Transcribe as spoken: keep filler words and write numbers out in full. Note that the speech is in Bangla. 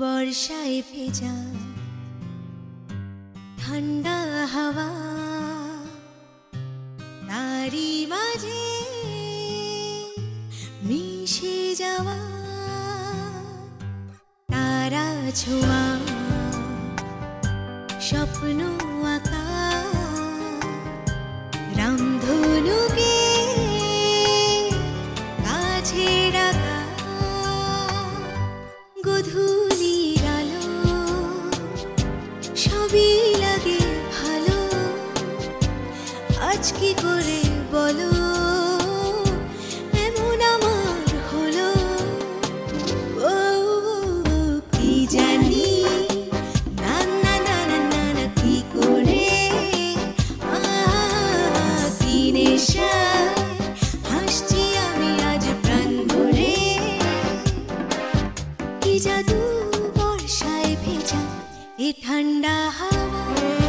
বর্ষায় ভেজা ঠান্ডা হাওয়া, তারি মাঝে মিশে যাওয়া তারা ছোঁয়া, স্বপ্ন আঁকা রামধনুকে কাছে ডাকা, গধূলির আলো সবই লাগে ভালো। আজ কি করে বলো এমন আমার হলো? ও কি জানি না না না না না না কি করে কি নেশায় হাসছি আমি আজ প্রাণ ভরে। কি জাদু বর্ষায় ভেজা এ ঠান্ডা হাওয়া।